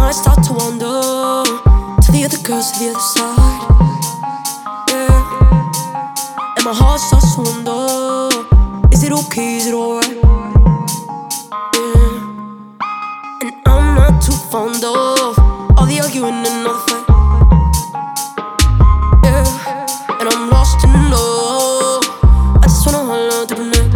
I start to wander to the other girls to the other side, yeah. And my heart starts to wonder, is it okay, is it alright, yeah. And I'm not too fond of all the arguing and all the fight, yeah. And I'm lost in love, I just wanna hold on to the night,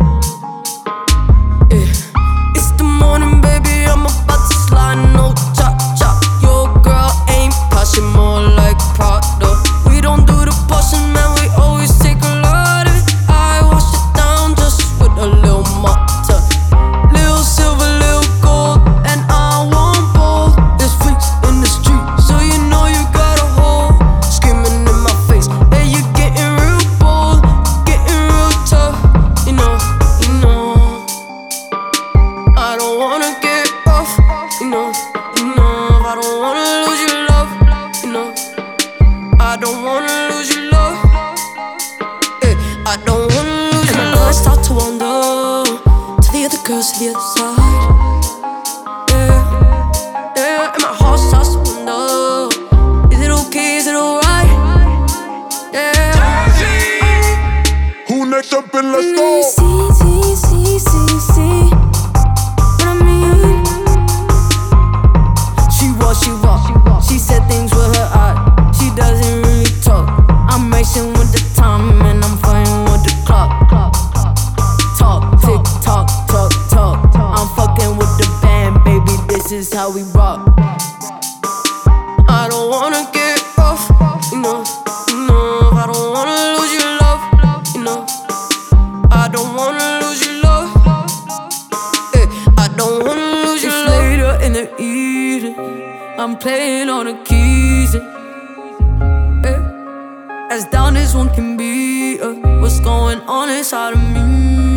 yeah. It's the morning, baby, I'm about to slide, no cha-cha. Your girl ain't passion, more like Prada. We don't do the portion, man, we always take a lot of it. I wash it down just with a little mata, little silver, little gold, and I want both. There's freaks in the street, so you know you gotta hold. Screaming in my face, hey, you getting real bold, getting real tough, you know. I don't wanna get rough, you know. I don't wanna lose your love, you know. I don't wanna lose your love, I don't wanna lose your love. And I start to wander to the other girls to the other side, yeah. And my heart starts to wonder, is it okay, is it alright, yeah. Who next up in Let's Go? See what I mean? She walk. She said things with her eye. She doesn't really talk. I'm racing with the time and I'm fighting with the clock. Talk, tick tock, talk. I'm fucking with the band, baby. This is how we rock. I don't wanna get rough, you know. I don't wanna lose your love, you know. I don't wanna lose your love, I don't wanna lose your love. It's later in the evening, I'm playing on the keys, as down as one can be, what's going on inside of me?